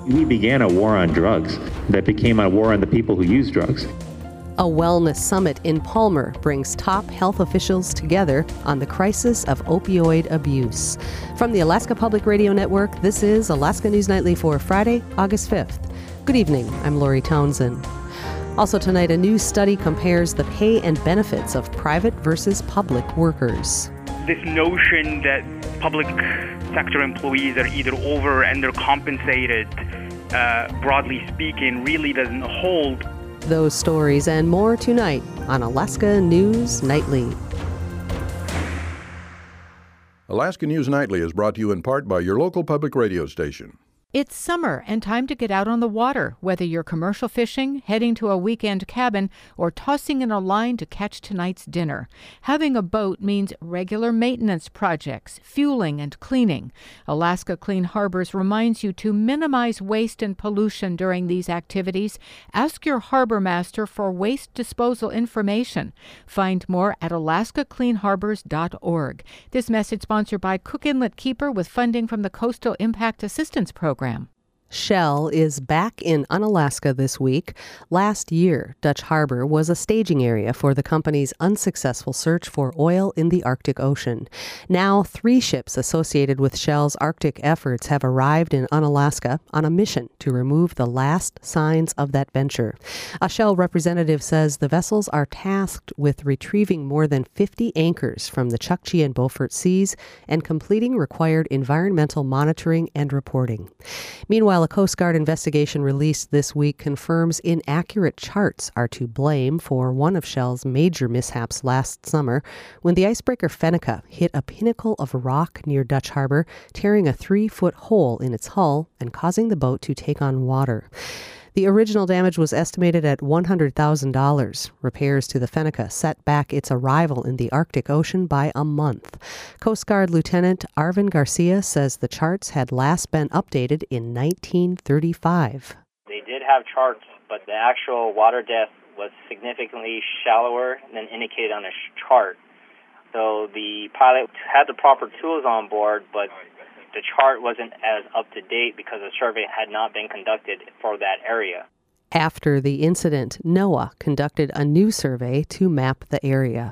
We began a war on drugs that became a war on the people who use drugs. A wellness summit in Palmer brings top health officials together on the crisis of opioid abuse. From the Alaska Public Radio Network, this is Alaska News Nightly for Friday, August 5th. Good evening, I'm Lori Townsend. Also tonight, a new study compares the pay and benefits of private versus public workers. This notion that public sector employees are either over or undercompensated, broadly speaking, really doesn't hold. Those stories and more tonight on Alaska News Nightly. Alaska News Nightly is brought to you in part by your local public radio station. It's summer and time to get out on the water, whether you're commercial fishing, heading to a weekend cabin, or tossing in a line to catch tonight's dinner. Having a boat means regular maintenance projects, fueling and cleaning. Alaska Clean Harbors reminds you to minimize waste and pollution during these activities. Ask your harbor master for waste disposal information. Find more at alaskacleanharbors.org. This message sponsored by Cook Inlet Keeper with funding from the Coastal Impact Assistance Program. Shell is back in Unalaska this week. Last year, Dutch Harbor was a staging area for the company's unsuccessful search for oil in the Arctic Ocean. Now, 3 ships associated with Shell's Arctic efforts have arrived in Unalaska on a mission to remove the last signs of that venture. A Shell representative says the vessels are tasked with retrieving more than 50 anchors from the Chukchi and Beaufort Seas and completing required environmental monitoring and reporting. Meanwhile, a Coast Guard investigation released this week confirms inaccurate charts are to blame for one of Shell's major mishaps last summer when the icebreaker Fennica hit a pinnacle of rock near Dutch Harbor, tearing a 3-foot hole in its hull and causing the boat to take on water. The original damage was estimated at $100,000. Repairs to the Fennica set back its arrival in the Arctic Ocean by a month. Coast Guard Lieutenant Arvin Garcia says the charts had last been updated in 1935. They did have charts, but the actual water depth was significantly shallower than indicated on the chart. So the pilot had the proper tools on board, but the chart wasn't as up to date because the survey had not been conducted for that area. After the incident, NOAA conducted a new survey to map the area.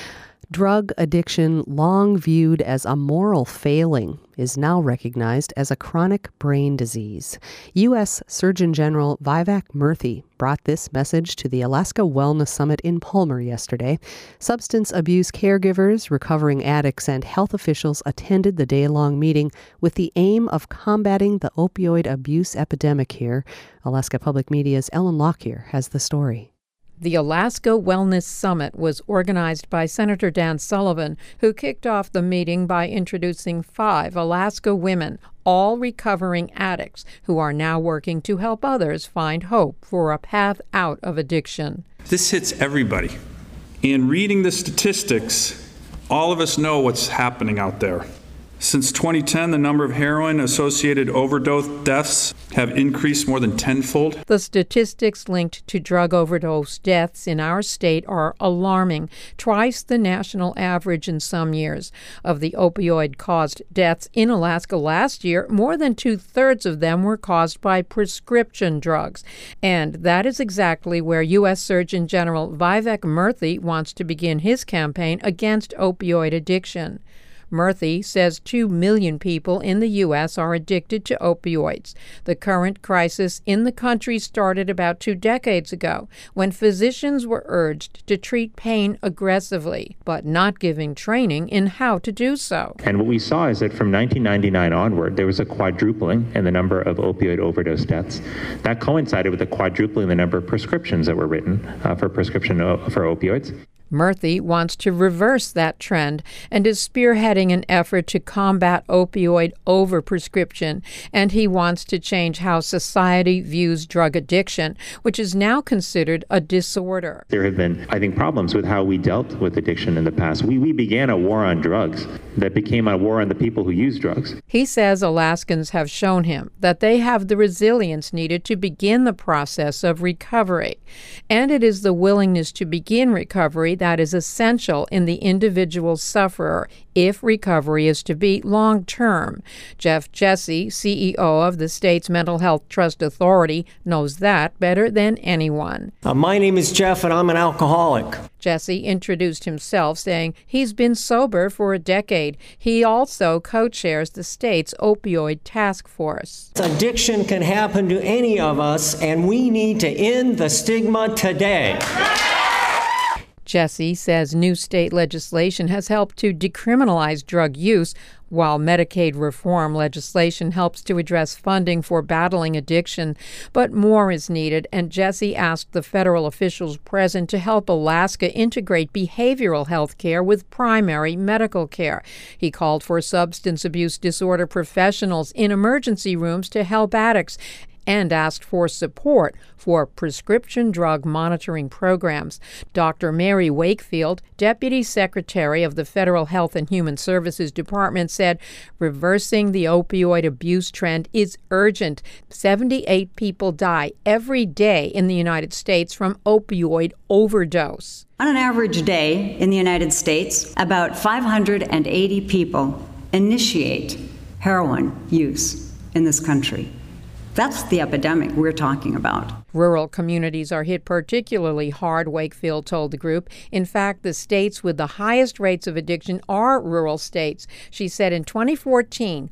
Drug addiction, long viewed as a moral failing, is now recognized as a chronic brain disease. U.S. Surgeon General Vivek Murthy brought this message to the Alaska Wellness Summit in Palmer yesterday. Substance abuse caregivers, recovering addicts, and health officials attended the day-long meeting with the aim of combating the opioid abuse epidemic here. Alaska Public Media's Ellen Lockyer has the story. The Alaska Wellness Summit was organized by Senator Dan Sullivan, who kicked off the meeting by introducing 5 Alaska women, all recovering addicts, who are now working to help others find hope for a path out of addiction. This hits everybody. In reading the statistics, all of us know what's happening out there. Since 2010, the number of heroin-associated overdose deaths have increased more than tenfold. The statistics linked to drug overdose deaths in our state are alarming, twice the national average in some years. Of the opioid-caused deaths in Alaska last year, more than 2/3 of them were caused by prescription drugs. And that is exactly where U.S. Surgeon General Vivek Murthy wants to begin his campaign against opioid addiction. Murthy says 2 million people in the U.S. are addicted to opioids. The current crisis in the country started about 2 decades ago when physicians were urged to treat pain aggressively, but not giving training in how to do so. And what we saw is that from 1999 onward, there was a quadrupling in the number of opioid overdose deaths. That coincided with a quadrupling in the number of prescriptions that were written for opioids. Murthy wants to reverse that trend and is spearheading an effort to combat opioid overprescription, and he wants to change how society views drug addiction, which is now considered a disorder. There have been, I think, problems with how we dealt with addiction in the past. We began a war on drugs that became a war on the people who use drugs. He says Alaskans have shown him that they have the resilience needed to begin the process of recovery, and it is the willingness to begin recovery that is essential in the individual sufferer if recovery is to be long-term. Jeff Jesse, CEO of the state's Mental Health Trust Authority, knows that better than anyone. My name is Jeff, and I'm an alcoholic. Jesse introduced himself, saying he's been sober for a decade. He also co-chairs the state's opioid task force. Addiction can happen to any of us, and we need to end the stigma today. Jesse says new state legislation has helped to decriminalize drug use, while Medicaid reform legislation helps to address funding for battling addiction. But more is needed, and Jesse asked the federal officials present to help Alaska integrate behavioral health care with primary medical care. He called for substance abuse disorder professionals in emergency rooms to help addicts, and asked for support for prescription drug monitoring programs. Dr. Mary Wakefield, Deputy Secretary of the Federal Health and Human Services Department, said reversing the opioid abuse trend is urgent. 78 people die every day in the United States from opioid overdose. On an average day in the United States, about 580 people initiate heroin use in this country. That's the epidemic we're talking about. Rural communities are hit particularly hard, Wakefield told the group. In fact, the states with the highest rates of addiction are rural states. She said in 2014,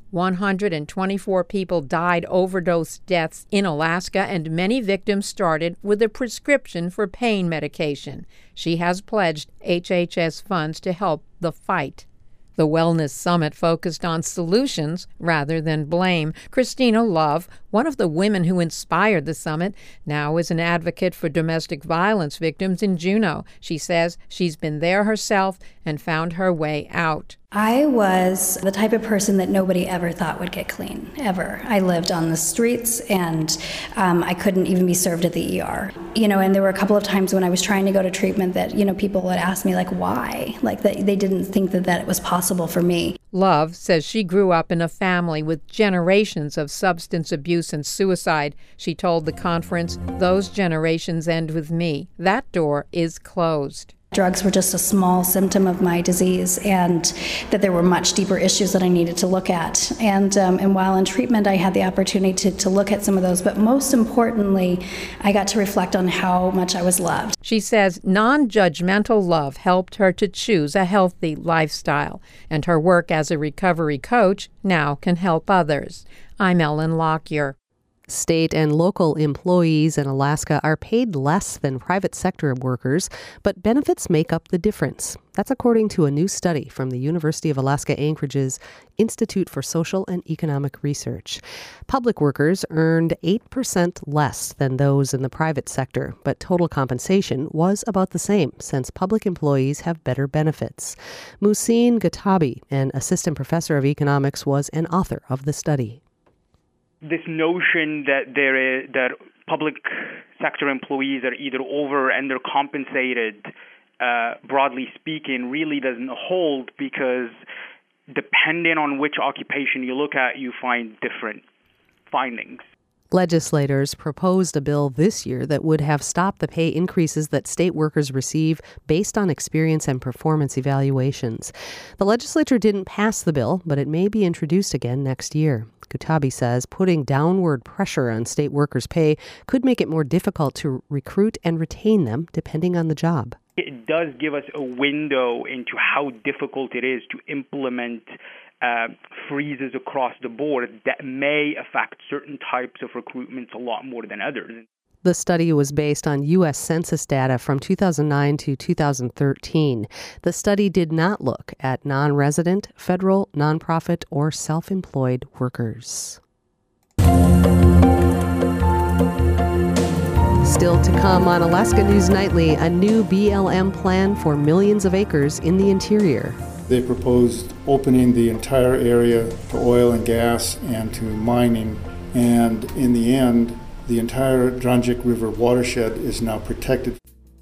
124 people died overdose deaths in Alaska, and many victims started with a prescription for pain medication. She has pledged HHS funds to help the fight. The Wellness Summit focused on solutions rather than blame. Christina Love, one of the women who inspired the summit, now is an advocate for domestic violence victims in Juneau. She says she's been there herself and found her way out. I was the type of person that nobody ever thought would get clean, ever. I lived on the streets, and I couldn't even be served at the ER. And there were a couple of times when I was trying to go to treatment that, people would ask me, why? They didn't think that it was possible for me. Love says she grew up in a family with generations of substance abuse and suicide. She told the conference, "Those generations end with me. That door is closed." Drugs were just a small symptom of my disease, and that there were much deeper issues that I needed to look at. And while in treatment, I had the opportunity to look at some of those. But most importantly, I got to reflect on how much I was loved. She says non-judgmental love helped her to choose a healthy lifestyle, and her work as a recovery coach now can help others. I'm Ellen Lockyer. State and local employees in Alaska are paid less than private sector workers, but benefits make up the difference. That's according to a new study from the University of Alaska Anchorage's Institute for Social and Economic Research. Public workers earned 8% less than those in the private sector, but total compensation was about the same since public employees have better benefits. Muhsin Ghatabi, an assistant professor of economics, was an author of the study. This notion that public sector employees are either over and they're compensated, broadly speaking, really doesn't hold, because depending on which occupation you look at, you find different findings. Legislators proposed a bill this year that would have stopped the pay increases that state workers receive based on experience and performance evaluations. The legislature didn't pass the bill, but it may be introduced again next year. Ghatabi says putting downward pressure on state workers' pay could make it more difficult to recruit and retain them, depending on the job. It does give us a window into how difficult it is to implement freezes across the board that may affect certain types of recruitments a lot more than others. The study was based on U.S. Census data from 2009 to 2013. The study did not look at non-resident, federal, nonprofit, or self-employed workers. Still to come on Alaska News Nightly, a new BLM plan for millions of acres in the interior. They proposed opening the entire area to oil and gas and to mining, and in the end, the entire Dranjik River watershed is now protected.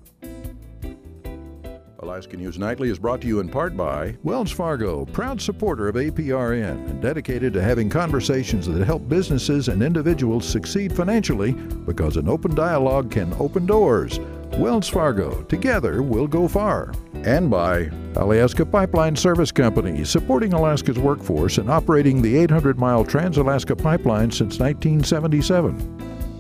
Alaska News Nightly is brought to you in part by Wells Fargo, proud supporter of APRN and dedicated to having conversations that help businesses and individuals succeed financially, because an open dialogue can open doors. Wells Fargo. Together, we'll go far. And by Alaska Pipeline Service Company, supporting Alaska's workforce and operating the 800-mile Trans-Alaska Pipeline since 1977.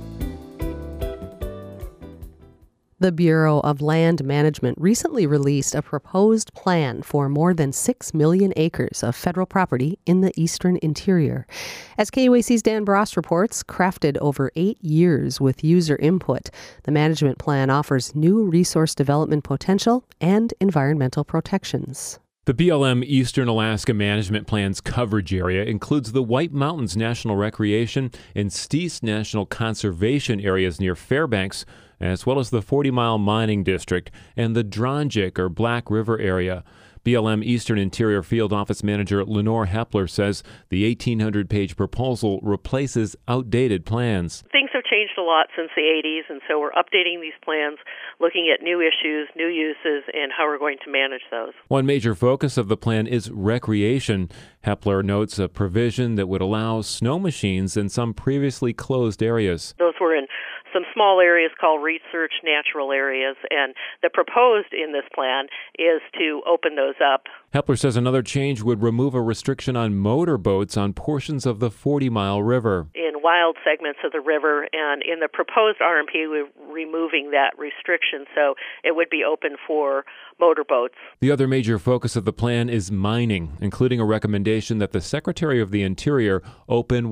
The Bureau of Land Management recently released a proposed plan for more than 6 million acres of federal property in the eastern interior. As KUAC's Dan Bross reports, crafted over 8 years with user input, the management plan offers new resource development potential and environmental protections. The BLM Eastern Alaska Management Plan's coverage area includes the White Mountains National Recreation and Steese National Conservation areas near Fairbanks, as well as the 40-mile mining district and the Dronjik or Black River area. BLM Eastern Interior Field Office Manager Lenore Hepler says the 1,800-page proposal replaces outdated plans. Things have changed a lot since the 80s, and so we're updating these plans, looking at new issues, new uses, and how we're going to manage those. One major focus of the plan is recreation. Hepler notes a provision that would allow snow machines in some previously closed areas. Those were in some small areas called research natural areas, and the proposed in this plan is to open those up. Hepler says another change would remove a restriction on motorboats on portions of the 40-mile river. In wild segments of the river, and in the proposed RMP, we're removing that restriction, so it would be open for motorboats. The other major focus of the plan is mining, including a recommendation that the Secretary of the Interior open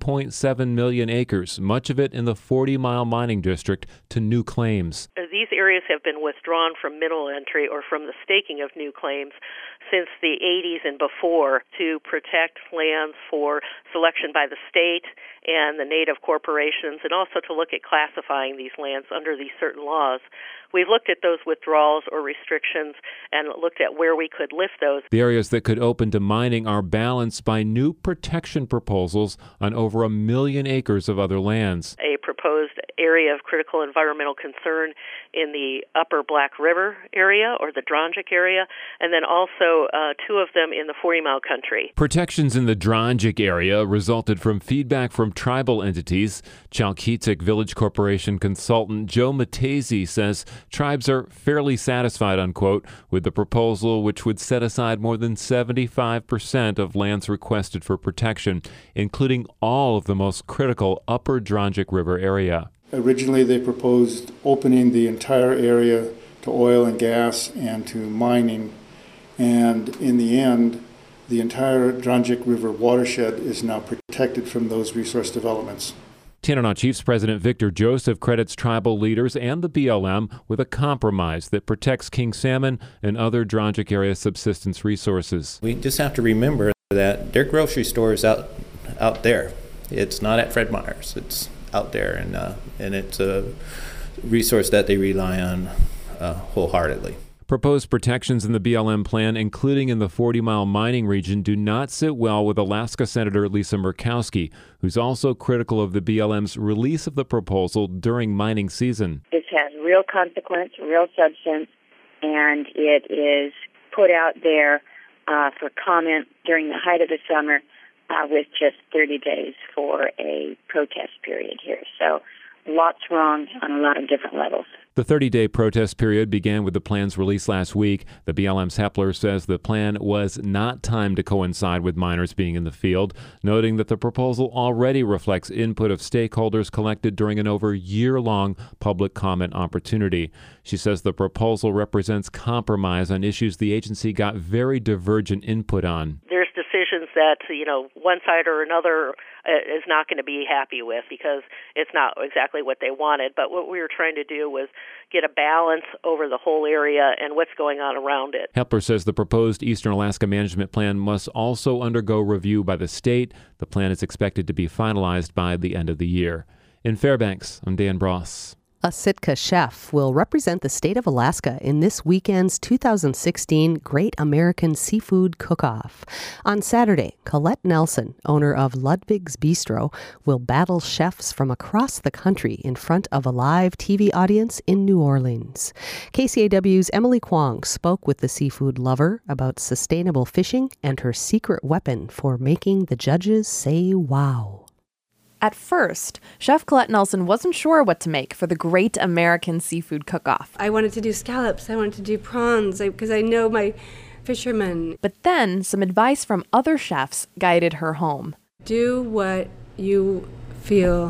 1.7 million acres, much of it in the 40-mile mining district, to new claims. These areas have been withdrawn from mineral entry or from the staking of new claims since the 80s and before to protect lands for selection by the state and the native corporations, and also to look at classifying these lands under these certain laws. We've looked at those withdrawals or restrictions and looked at where we could lift those. The areas that could open to mining are balanced by new protection proposals on over 1 million acres of other lands. A proposed area of critical environmental concern in the upper Black River area or the Dronjik area, and then also 2 of them in the 40-mile country. Protections in the Dronjik area resulted from feedback from tribal entities. Chalkitik Village Corporation consultant Joe Matese says tribes are fairly satisfied, unquote, with the proposal, which would set aside more than 75% of lands requested for protection, including all of the most critical upper Dronjik River area. Originally, they proposed opening the entire area to oil and gas and to mining, and in the end, the entire Dronjik River watershed is now protected from those resource developments. Tanana Chiefs President Victor Joseph credits tribal leaders and the BLM with a compromise that protects king salmon and other Dronjik area subsistence resources. We just have to remember that their grocery store is out there. It's not at Fred Meyer's. It's out there, and it's a resource that they rely on wholeheartedly. Proposed protections in the BLM plan, including in the 40-mile mining region, do not sit well with Alaska Senator Lisa Murkowski, who's also critical of the BLM's release of the proposal during mining season. This has real consequence, real substance, and it is put out there for comment during the height of the summer with just 30 days for a protest period here. So lots wrong on a lot of different levels. The 30-day protest period began with the plan's release last week. The BLM's Hepler says the plan was not timed to coincide with miners being in the field, noting that the proposal already reflects input of stakeholders collected during an over year-long public comment opportunity. She says the proposal represents compromise on issues the agency got very divergent input on. There's decisions that, one side or another is not going to be happy with because it's not exactly what they wanted. But what we were trying to do was get a balance over the whole area and what's going on around it. Hepler says the proposed Eastern Alaska Management Plan must also undergo review by the state. The plan is expected to be finalized by the end of the year. In Fairbanks, I'm Dan Bross. A Sitka chef will represent the state of Alaska in this weekend's 2016 Great American Seafood Cook-Off. On Saturday, Colette Nelson, owner of Ludwig's Bistro, will battle chefs from across the country in front of a live TV audience in New Orleans. KCAW's Emily Kwong spoke with the seafood lover about sustainable fishing and her secret weapon for making the judges say wow. At first, Chef Colette Nelson wasn't sure what to make for the Great American Seafood Cook-Off. I wanted to do scallops, I wanted to do prawns, because I know my fishermen. But then some advice from other chefs guided her home. Do what you feel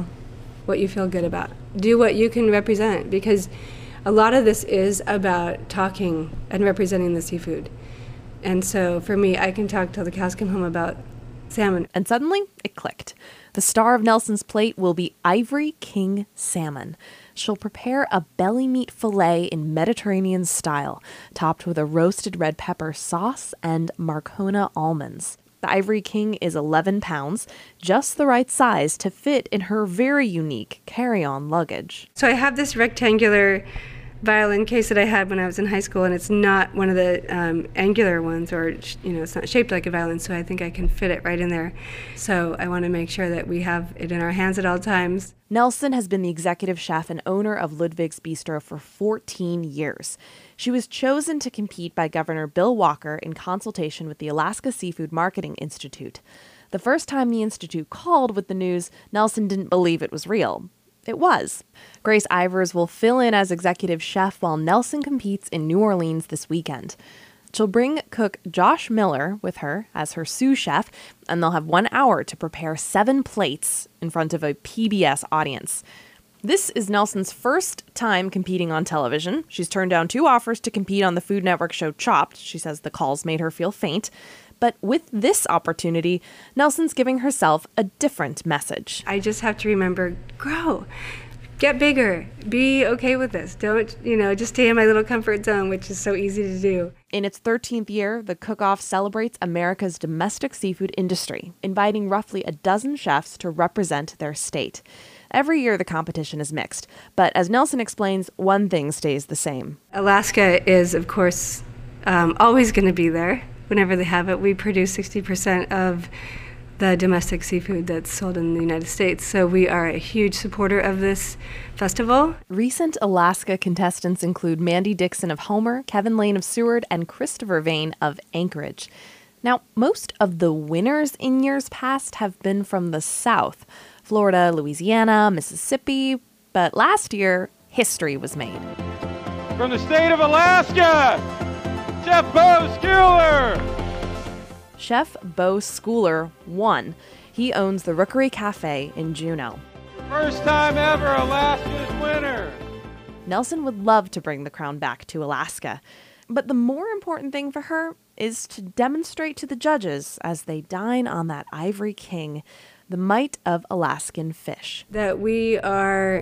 good about. Do what you can represent, because a lot of this is about talking and representing the seafood. And so for me, I can talk till the cows come home about salmon. And suddenly, it clicked. The star of Nelson's plate will be Ivory King salmon. She'll prepare a belly meat fillet in Mediterranean style, topped with a roasted red pepper sauce and Marcona almonds. The Ivory King is 11 pounds, just the right size to fit in her very unique carry-on luggage. So I have this rectangular violin case that I had when I was in high school, and it's not one of the angular ones, or it's not shaped like a violin, so I think I can fit it right in there. So I want to make sure that we have it in our hands at all times. Nelson has been the executive chef and owner of Ludwig's Bistro for 14 years. She was chosen to compete by Governor Bill Walker in consultation with the Alaska Seafood Marketing Institute. The first time the institute called with the news, Nelson didn't believe it was real. It was. Grace Ivers will fill in as executive chef while Nelson competes in New Orleans this weekend. She'll bring cook Josh Miller with her as her sous chef, and they'll have 1 hour to prepare 7 plates in front of a PBS audience. This is Nelson's first time competing on television. She's turned down 2 offers to compete on the Food Network show Chopped. She says the calls made her feel faint. But with this opportunity, Nelson's giving herself a different message. I just have to remember, grow, get bigger, be okay with this. Don't, just stay in my little comfort zone, which is so easy to do. In its 13th year, the Cook-Off celebrates America's domestic seafood industry, inviting roughly a dozen chefs to represent their state. Every year, the competition is mixed. But as Nelson explains, one thing stays the same. Alaska is, of course, always going to be there. Whenever they have it, we produce 60% of the domestic seafood that's sold in the United States. So we are a huge supporter of this festival. Recent Alaska contestants include Mandy Dixon of Homer, Kevin Lane of Seward, and Christopher Vane of Anchorage. Now, most of the winners in years past have been from the South, Florida, Louisiana, Mississippi, but last year, history was made. From the state of Alaska, Chef Bo Schooler! Chef Bo Schooler won. He owns the Rookery Cafe in Juneau. First time ever Alaska's winner! Nelson would love to bring the crown back to Alaska, but the more important thing for her is to demonstrate to the judges as they dine on that Ivory King the might of Alaskan fish. That we are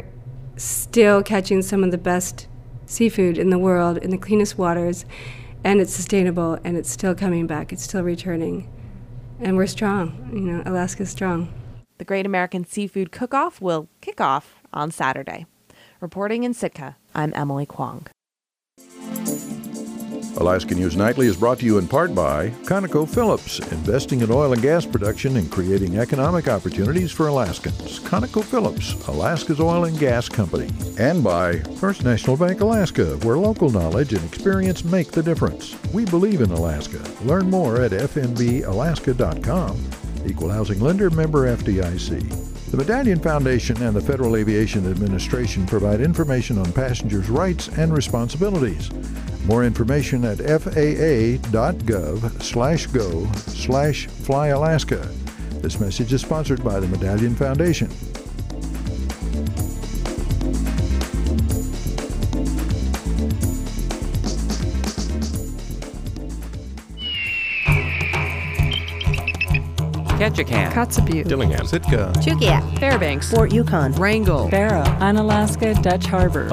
still catching some of the best seafood in the world in the cleanest waters, and it's sustainable, and it's still coming back. It's still returning. And we're strong. Alaska's strong. The Great American Seafood Cook-Off will kick off on Saturday. Reporting in Sitka, I'm Emily Kwong. Alaska News Nightly is brought to you in part by ConocoPhillips, investing in oil and gas production and creating economic opportunities for Alaskans. ConocoPhillips, Alaska's oil and gas company. And by First National Bank Alaska, where local knowledge and experience make the difference. We believe in Alaska. Learn more at fnbalaska.com. Equal housing lender, member FDIC. The Medallion Foundation and the Federal Aviation Administration provide information on passengers' rights and responsibilities. More information at faa.gov/go/flyalaska. This message is sponsored by the Medallion Foundation. Ketchikan, Kotzebue, Dillingham, Sitka, Chugiak, Fairbanks, Fort Yukon, Wrangell, Barrow, Unalaska, Dutch Harbor.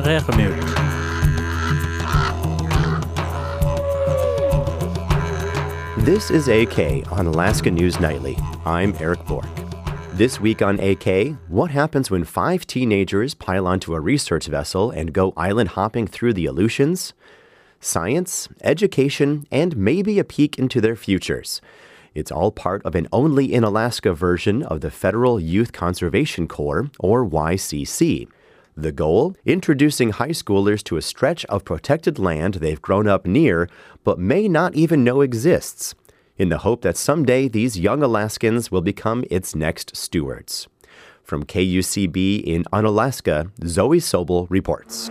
This is AK on Alaska News Nightly. I'm Eric Bork. This week on AK, what happens when 5 teenagers pile onto a research vessel and go island hopping through the Aleutians? Science, education, and maybe a peek into their futures. It's all part of an Only in Alaska version of the Federal Youth Conservation Corps, or YCC. The goal? Introducing high schoolers to a stretch of protected land they've grown up near, but may not even know exists, in the hope that someday these young Alaskans will become its next stewards. From KUCB in Unalaska, Zoe Sobel reports.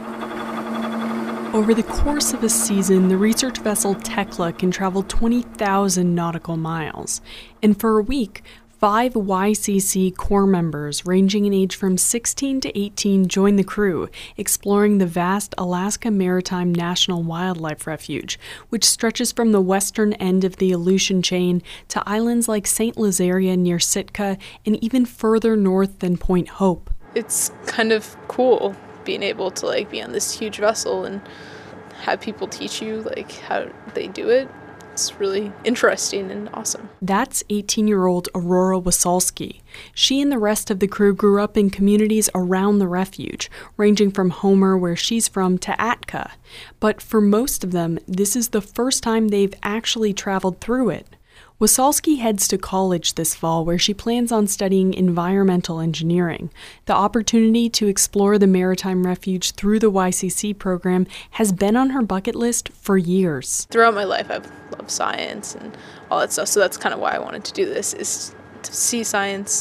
Over the course of a season, the research vessel Tekla can travel 20,000 nautical miles. And for a week, 5 YCC Corps members ranging in age from 16 to 18 join the crew, exploring the vast Alaska Maritime National Wildlife Refuge, which stretches from the western end of the Aleutian Chain to islands like St. Lazaria near Sitka and even further north than Point Hope. It's kind of cool being able to be on this huge vessel and have people teach you how they do it. It's really interesting and awesome. That's 18-year-old Aurora Wasalski. She and the rest of the crew grew up in communities around the refuge, ranging from Homer, where she's from, to Atka. But for most of them, this is the first time they've actually traveled through it. Wasalski heads to college this fall, where she plans on studying environmental engineering. The opportunity to explore the Maritime Refuge through the YCC program has been on her bucket list for years. Throughout my life, I've loved science and all that stuff, so that's kind of why I wanted to do this, is to see science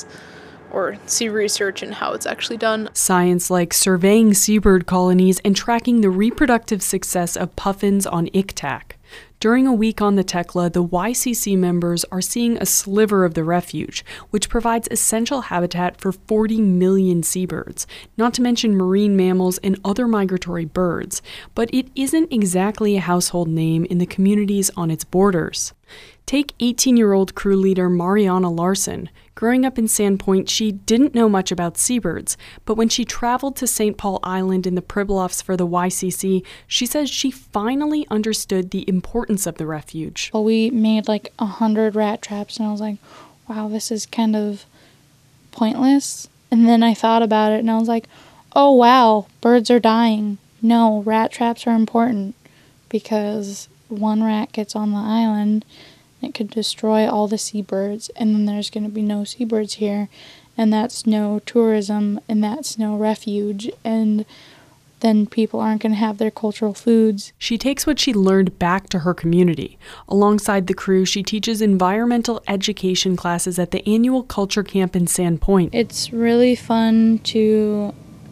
or see research and how it's actually done. Science like surveying seabird colonies and tracking the reproductive success of puffins on Iktak. During a week on the Tekla, the YCC members are seeing a sliver of the refuge, which provides essential habitat for 40 million seabirds, not to mention marine mammals and other migratory birds. But it isn't exactly a household name in the communities on its borders. Take 18-year-old crew leader Mariana Larson. Growing up in Sandpoint, she didn't know much about seabirds, but when she traveled to St. Paul Island in the Pribilofs for the YCC, she says she finally understood the importance of the refuge. Well, we made 100 rat traps, and I was like, wow, this is kind of pointless. And then I thought about it, and I was like, oh, wow, birds are dying. No, rat traps are important, because one rat gets on the island, it could destroy all the seabirds, and then there's going to be no seabirds here, and that's no tourism, and that's no refuge, and then people aren't going to have their cultural foods. She takes what she learned back to her community. Alongside the crew, she teaches environmental education classes at the annual culture camp in Sandpoint. It's really fun to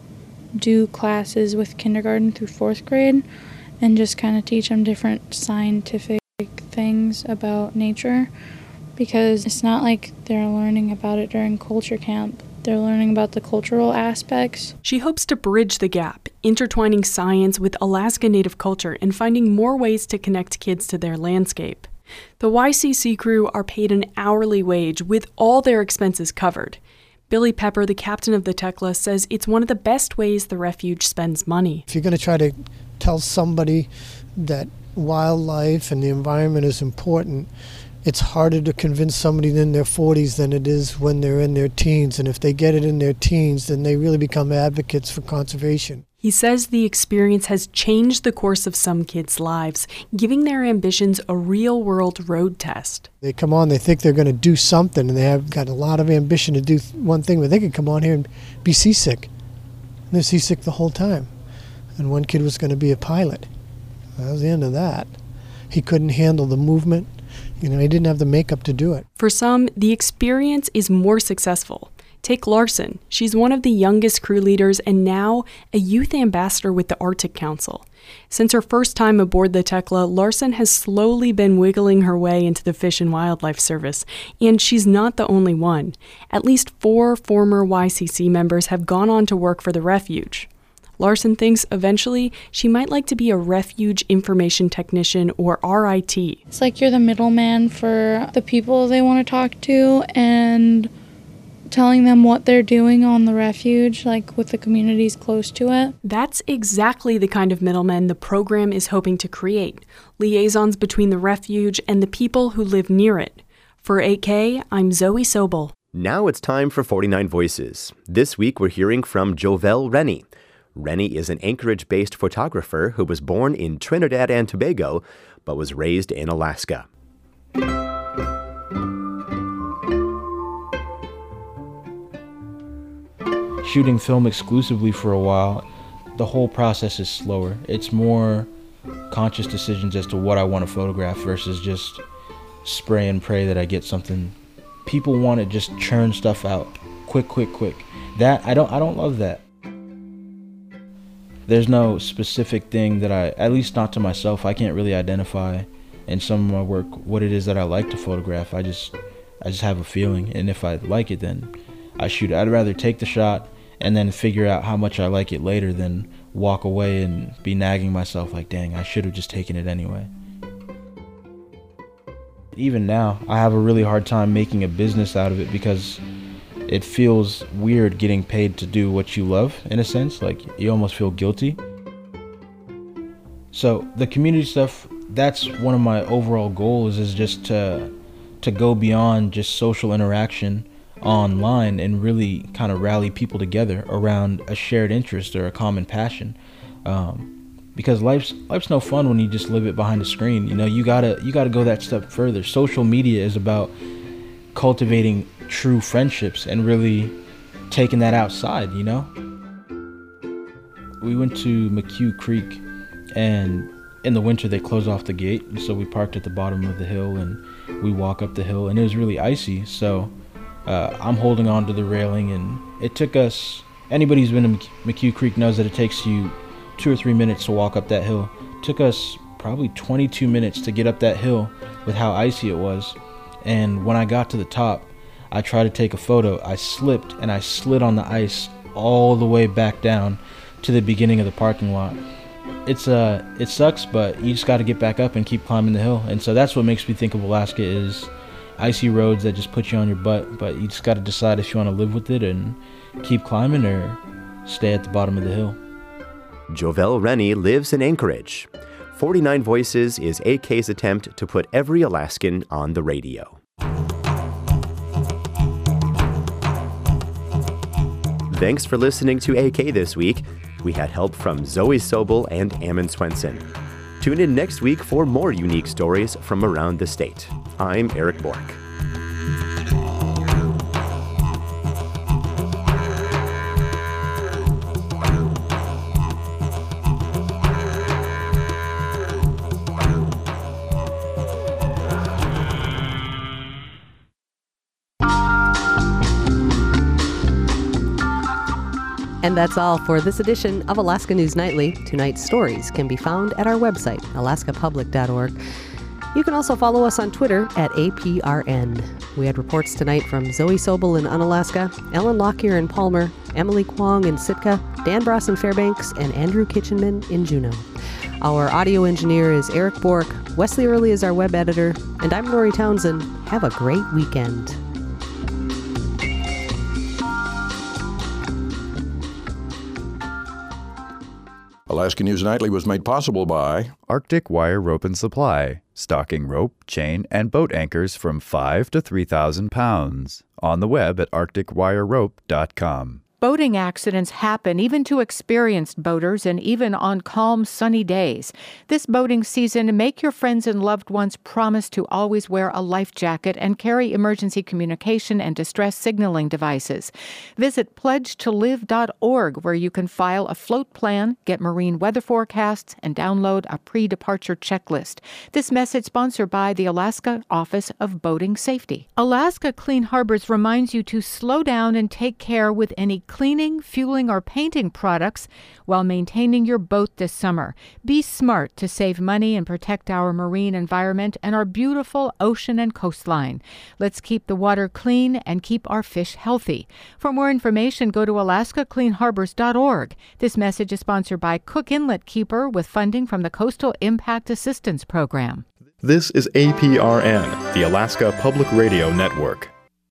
do classes with kindergarten through 4th grade and just kind of teach them different scientific things about nature, because it's not like they're learning about it during culture camp. They're learning about the cultural aspects. She hopes to bridge the gap, intertwining science with Alaska Native culture and finding more ways to connect kids to their landscape. The YCC crew are paid an hourly wage with all their expenses covered. Billy Pepper, the captain of the Tekla, says it's one of the best ways the refuge spends money. If you're going to try to tell somebody that wildlife and the environment is important, it's harder to convince somebody in their 40s than it is when they're in their teens. And if they get it in their teens, then they really become advocates for conservation. He says the experience has changed the course of some kids' lives, giving their ambitions a real-world road test. They come on, they think they're going to do something, and they have got a lot of ambition to do one thing, but they could come on here and be seasick. And they're seasick the whole time. And one kid was going to be a pilot. That was the end of that. He couldn't handle the movement. He didn't have the makeup to do it. For some, the experience is more successful. Take Larson. She's one of the youngest crew leaders and now a youth ambassador with the Arctic Council. Since her first time aboard the Tekla, Larson has slowly been wiggling her way into the Fish and Wildlife Service, and she's not the only one. At least 4 former YCC members have gone on to work for the refuge. Larson thinks eventually she might like to be a refuge information technician, or RIT. It's like you're the middleman for the people they want to talk to and telling them what they're doing on the refuge, with the communities close to it. That's exactly the kind of middlemen the program is hoping to create, liaisons between the refuge and the people who live near it. For AK, I'm Zoe Sobel. Now it's time for 49 Voices. This week we're hearing from Jovel Rennie. Rennie is an Anchorage-based photographer who was born in Trinidad and Tobago, but was raised in Alaska. Shooting film exclusively for a while, the whole process is slower. It's more conscious decisions as to what I want to photograph versus just spray and pray that I get something. People want to just churn stuff out. quick. That I don't love that. There's no specific thing that at least not to myself, I can't really identify in some of my work what it is that I like to photograph. I just have a feeling, and if I like it, then I shoot it. I'd rather take the shot and then figure out how much I like it later than walk away and be nagging myself like, dang, I should have just taken it anyway. Even now, I have a really hard time making a business out of it because it feels weird getting paid to do what you love, in a sense. Like, you almost feel guilty. So the community stuff, that's one of my overall goals, is just to go beyond just social interaction online and really kind of rally people together around a shared interest or a common passion. Because life's no fun when you just live it behind a screen. You know, you gotta go that step further. Social media is about cultivating true friendships and really taking that outside, you know? We went to McHugh Creek, and in the winter they close off the gate, and so we parked at the bottom of the hill and we walk up the hill, and it was really icy, so I'm holding on to the railing, and it took us, anybody who's been to McHugh Creek knows that it takes you 2 or 3 minutes to walk up that hill. It took us probably 22 minutes to get up that hill with how icy it was. And when I got to the top, I tried to take a photo. I slipped and I slid on the ice all the way back down to the beginning of the parking lot. It sucks, but you just got to get back up and keep climbing the hill. And so that's what makes me think of Alaska, is icy roads that just put you on your butt, but you just got to decide if you want to live with it and keep climbing or stay at the bottom of the hill. Jovel Rennie lives in Anchorage. 49 Voices is AK's attempt to put every Alaskan on the radio. Thanks for listening to AK this week. We had help from Zoe Sobel and Ammon Swenson. Tune in next week for more unique stories from around the state. I'm Eric Bork. And that's all for this edition of Alaska News Nightly. Tonight's stories can be found at our website, alaskapublic.org. You can also follow us on Twitter at APRN. We had reports tonight from Zoe Sobel in Unalaska, Ellen Lockyer in Palmer, Emily Kwong in Sitka, Dan Bross in Fairbanks, and Andrew Kitchenman in Juneau. Our audio engineer is Eric Bork, Wesley Early is our web editor, and I'm Lori Townsend. Have a great weekend. Alaska News Nightly was made possible by Arctic Wire Rope and Supply, stocking rope, chain, and boat anchors from 5 to 3,000 pounds. On the web at arcticwirerope.com. Boating accidents happen even to experienced boaters and even on calm, sunny days. This boating season, make your friends and loved ones promise to always wear a life jacket and carry emergency communication and distress signaling devices. Visit pledgetolive.org, where you can file a float plan, get marine weather forecasts, and download a pre-departure checklist. This message sponsored by the Alaska Office of Boating Safety. Alaska Clean Harbors reminds you to slow down and take care with any cleaning, fueling, or painting products while maintaining your boat this summer. Be smart to save money and protect our marine environment and our beautiful ocean and coastline. Let's keep the water clean and keep our fish healthy. For more information, go to alaskacleanharbors.org. This message is sponsored by Cook Inlet Keeper with funding from the Coastal Impact Assistance Program. This is APRN, the Alaska Public Radio Network.